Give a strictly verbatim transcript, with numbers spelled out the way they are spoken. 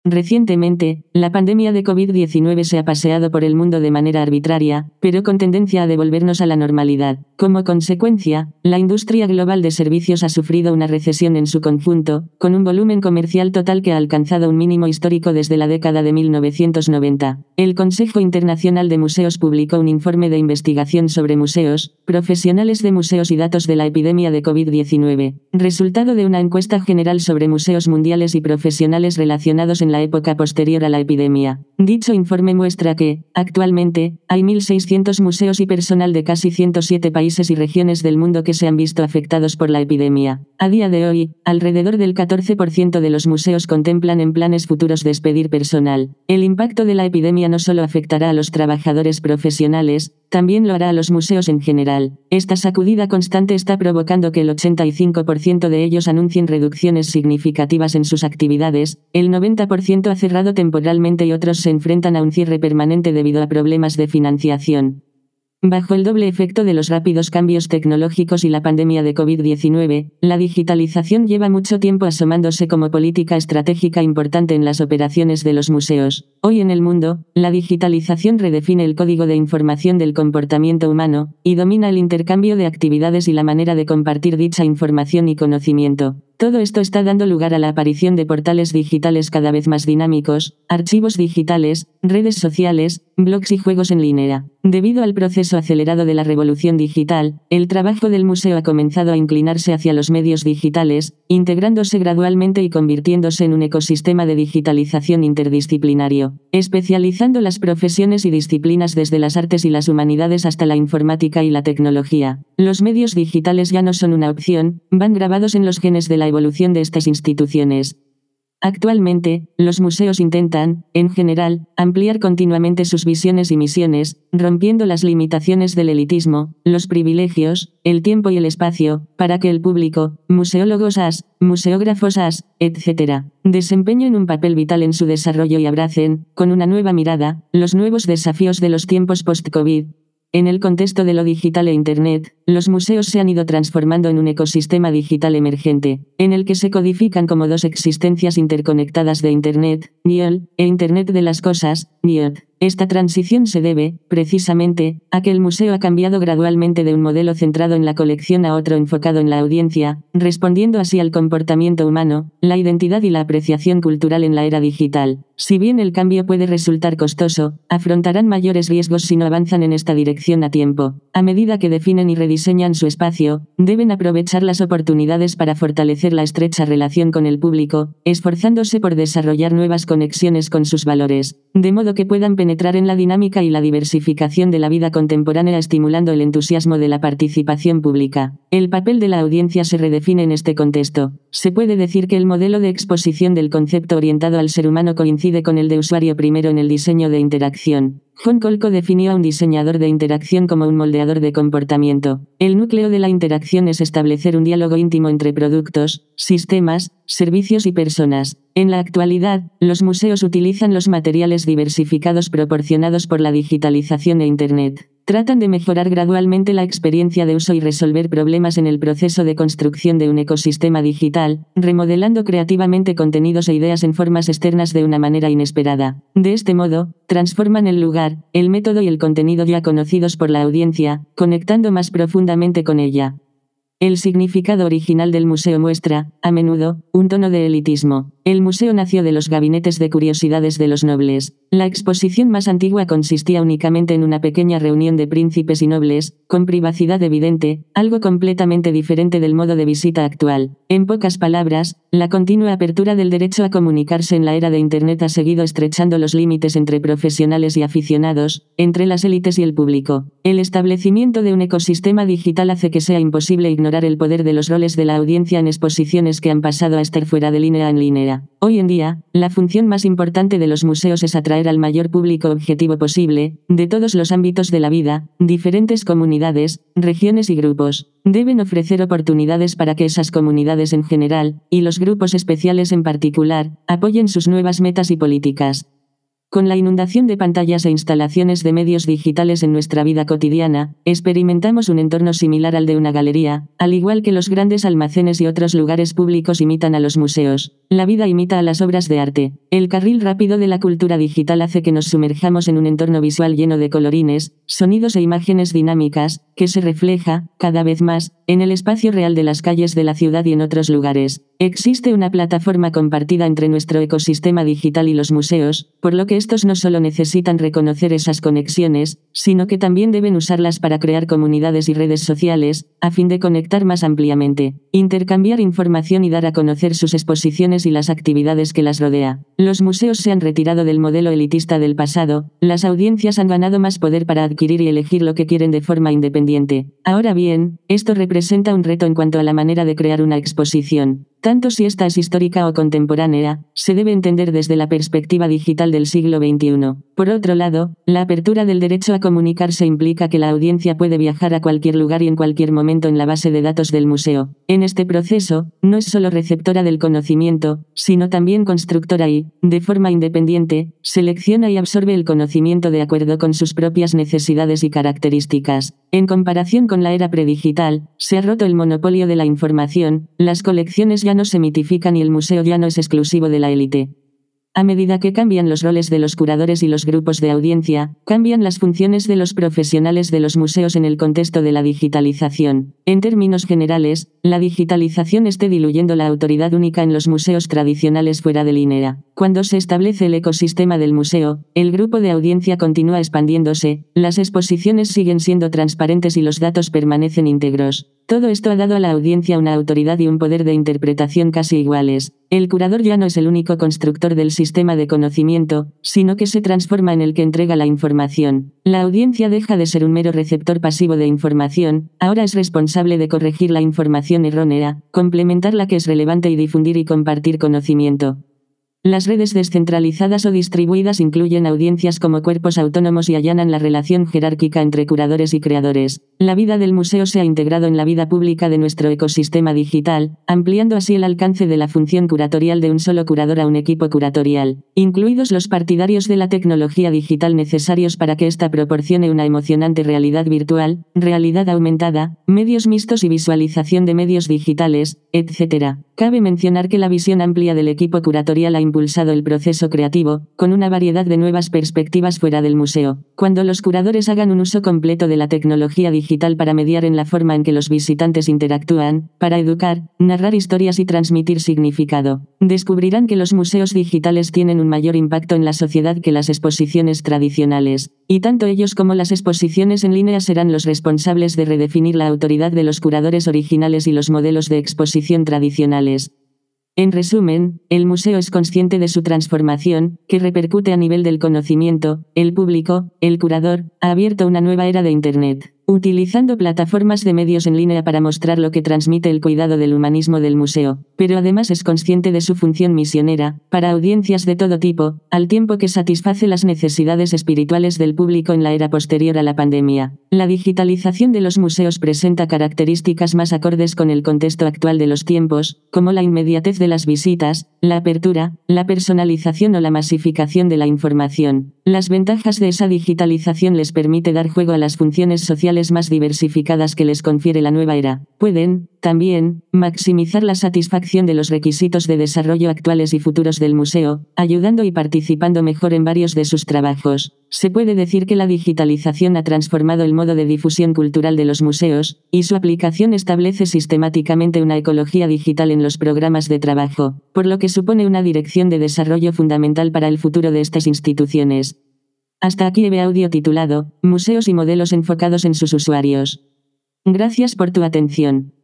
Recientemente, la pandemia de COVID diecinueve se ha paseado por el mundo de manera arbitraria, pero con tendencia a devolvernos a la normalidad. Como consecuencia, la industria global de servicios ha sufrido una recesión en su conjunto, con un volumen comercial total que ha alcanzado un mínimo histórico desde la década de mil novecientos noventa. El Consejo Internacional de Museos publicó un informe de investigación sobre museos, profesionales de museos y datos de la epidemia de COVID diecinueve, resultado de una encuesta general sobre museos mundiales y profesionales relacionados en la época posterior a la epidemia. Dicho informe muestra que, actualmente, hay mil seiscientos museos y personal de casi ciento siete países y regiones del mundo que se han visto afectados por la epidemia. A día de hoy, alrededor del catorce por ciento de los museos contemplan en planes futuros despedir personal. El impacto de la epidemia no solo afectará a los trabajadores profesionales, también lo hará a los museos en general. Esta sacudida constante está provocando que el ochenta y cinco por ciento de ellos anuncien reducciones significativas en sus actividades, el noventa por ciento ha cerrado temporalmente y otros se enfrentan a un cierre permanente debido a problemas de financiación. Bajo el doble efecto de los rápidos cambios tecnológicos y la pandemia de COVID diecinueve, la digitalización lleva mucho tiempo asomándose como política estratégica importante en las operaciones de los museos. Hoy en el mundo, la digitalización redefine el código de información del comportamiento humano, y domina el intercambio de actividades y la manera de compartir dicha información y conocimiento. Todo esto está dando lugar a la aparición de portales digitales cada vez más dinámicos, archivos digitales, redes sociales, blogs y juegos en línea. Debido al proceso acelerado de la revolución digital, el trabajo del museo ha comenzado a inclinarse hacia los medios digitales, integrándose gradualmente y convirtiéndose en un ecosistema de digitalización interdisciplinario, especializando las profesiones y disciplinas desde las artes y las humanidades hasta la informática y la tecnología. Los medios digitales ya no son una opción, van grabados en los genes de la evolución de estas instituciones. Actualmente, los museos intentan, en general, ampliar continuamente sus visiones y misiones, rompiendo las limitaciones del elitismo, los privilegios, el tiempo y el espacio, para que el público, museólogos as, museógrafos as, etcétera, desempeñen un papel vital en su desarrollo y abracen, con una nueva mirada, los nuevos desafíos de los tiempos post-COVID. En el contexto de lo digital e Internet, los museos se han ido transformando en un ecosistema digital emergente, en el que se codifican como dos existencias interconectadas de Internet, I O L, e Internet de las cosas, I O T. Esta transición se debe, precisamente, a que el museo ha cambiado gradualmente de un modelo centrado en la colección a otro enfocado en la audiencia, respondiendo así al comportamiento humano, la identidad y la apreciación cultural en la era digital. Si bien el cambio puede resultar costoso, afrontarán mayores riesgos si no avanzan en esta dirección a tiempo. A medida que definen y rediseñan su espacio, deben aprovechar las oportunidades para fortalecer la estrecha relación con el público, esforzándose por desarrollar nuevas conexiones con sus valores, de modo que puedan penetrar en la dinámica y la diversificación de la vida contemporánea, estimulando el entusiasmo de la participación pública. El papel de la audiencia se redefine en este contexto. Se puede decir que el modelo de exposición del concepto orientado al ser humano coincide con el de usuario primero en el diseño de interacción. John Kolko definió a un diseñador de interacción como un moldeador de comportamiento. El núcleo de la interacción es establecer un diálogo íntimo entre productos, sistemas, servicios y personas. En la actualidad, los museos utilizan los materiales diversificados proporcionados por la digitalización e Internet. Tratan de mejorar gradualmente la experiencia de uso y resolver problemas en el proceso de construcción de un ecosistema digital, remodelando creativamente contenidos e ideas en formas externas de una manera inesperada. De este modo, transforman el lugar, el método y el contenido ya conocidos por la audiencia, conectando más profundamente con ella. El significado original del museo muestra, a menudo, un tono de elitismo. El museo nació de los gabinetes de curiosidades de los nobles. La exposición más antigua consistía únicamente en una pequeña reunión de príncipes y nobles, con privacidad evidente, algo completamente diferente del modo de visita actual. En pocas palabras, la continua apertura del derecho a comunicarse en la era de Internet ha seguido estrechando los límites entre profesionales y aficionados, entre las élites y el público. El establecimiento de un ecosistema digital hace que sea imposible ignorar el poder de los roles de la audiencia en exposiciones que han pasado a estar fuera de línea en línea. Hoy en día, la función más importante de los museos es atraer al mayor público objetivo posible, de todos los ámbitos de la vida, diferentes comunidades, regiones y grupos. Deben ofrecer oportunidades para que esas comunidades en general, y los grupos especiales en particular, apoyen sus nuevas metas y políticas. Con la inundación de pantallas e instalaciones de medios digitales en nuestra vida cotidiana, experimentamos un entorno similar al de una galería, al igual que los grandes almacenes y otros lugares públicos imitan a los museos. La vida imita a las obras de arte. El carril rápido de la cultura digital hace que nos sumerjamos en un entorno visual lleno de colorines, sonidos e imágenes dinámicas, que se refleja, cada vez más, en el espacio real de las calles de la ciudad y en otros lugares. Existe una plataforma compartida entre nuestro ecosistema digital y los museos, por lo que estos no solo necesitan reconocer esas conexiones, sino que también deben usarlas para crear comunidades y redes sociales, a fin de conectar más ampliamente, intercambiar información y dar a conocer sus exposiciones y las actividades que las rodea. Los museos se han retirado del modelo elitista del pasado, las audiencias han ganado más poder para adquirir y elegir lo que quieren de forma independiente. Ahora bien, esto representa un reto en cuanto a la manera de crear una exposición. Tanto si esta es histórica o contemporánea, se debe entender desde la perspectiva digital del siglo veintiuno. Por otro lado, la apertura del derecho a comunicarse implica que la audiencia puede viajar a cualquier lugar y en cualquier momento en la base de datos del museo. En este proceso, no es solo receptora del conocimiento, sino también constructora y, de forma independiente, selecciona y absorbe el conocimiento de acuerdo con sus propias necesidades y características. En comparación con la era predigital, se ha roto el monopolio de la información, las colecciones ya no se mitifican y el museo ya no es exclusivo de la élite. A medida que cambian los roles de los curadores y los grupos de audiencia, cambian las funciones de los profesionales de los museos en el contexto de la digitalización. En términos generales, la digitalización está diluyendo la autoridad única en los museos tradicionales fuera de línea. Cuando se establece el ecosistema del museo, el grupo de audiencia continúa expandiéndose, las exposiciones siguen siendo transparentes y los datos permanecen íntegros. Todo esto ha dado a la audiencia una autoridad y un poder de interpretación casi iguales. El curador ya no es el único constructor del sistema de conocimiento, sino que se transforma en el que entrega la información. La audiencia deja de ser un mero receptor pasivo de información, ahora es responsable de corregir la información errónea, complementar la que es relevante y difundir y compartir conocimiento. Las redes descentralizadas o distribuidas incluyen audiencias como cuerpos autónomos y allanan la relación jerárquica entre curadores y creadores. La vida del museo se ha integrado en la vida pública de nuestro ecosistema digital, ampliando así el alcance de la función curatorial de un solo curador a un equipo curatorial, incluidos los partidarios de la tecnología digital necesarios para que ésta proporcione una emocionante realidad virtual, realidad aumentada, medios mixtos y visualización de medios digitales, etcétera. Cabe mencionar que la visión amplia del equipo curatorial ha impulsado el proceso creativo, con una variedad de nuevas perspectivas fuera del museo. Cuando los curadores hagan un uso completo de la tecnología digital para mediar en la forma en que los visitantes interactúan, para educar, narrar historias y transmitir significado, descubrirán que los museos digitales tienen un mayor impacto en la sociedad que las exposiciones tradicionales, y tanto ellos como las exposiciones en línea serán los responsables de redefinir la autoridad de los curadores originales y los modelos de exposición tradicionales. En resumen, el museo es consciente de su transformación, que repercute a nivel del conocimiento. El público, el curador, ha abierto una nueva era de Internet, utilizando plataformas de medios en línea para mostrar lo que transmite el cuidado del humanismo del museo, pero además es consciente de su función misionera, para audiencias de todo tipo, al tiempo que satisface las necesidades espirituales del público en la era posterior a la pandemia. La digitalización de los museos presenta características más acordes con el contexto actual de los tiempos, como la inmediatez de las visitas, la apertura, la personalización o la masificación de la información. Las ventajas de esa digitalización les permite dar juego a las funciones sociales más diversificadas que les confiere la nueva era. Pueden, también, maximizar la satisfacción de los requisitos de desarrollo actuales y futuros del museo, ayudando y participando mejor en varios de sus trabajos. Se puede decir que la digitalización ha transformado el modo de difusión cultural de los museos, y su aplicación establece sistemáticamente una ecología digital en los programas de trabajo, por lo que supone una dirección de desarrollo fundamental para el futuro de estas instituciones. Hasta aquí el audio titulado, Museos y modelos enfocados en sus usuarios. Gracias por tu atención.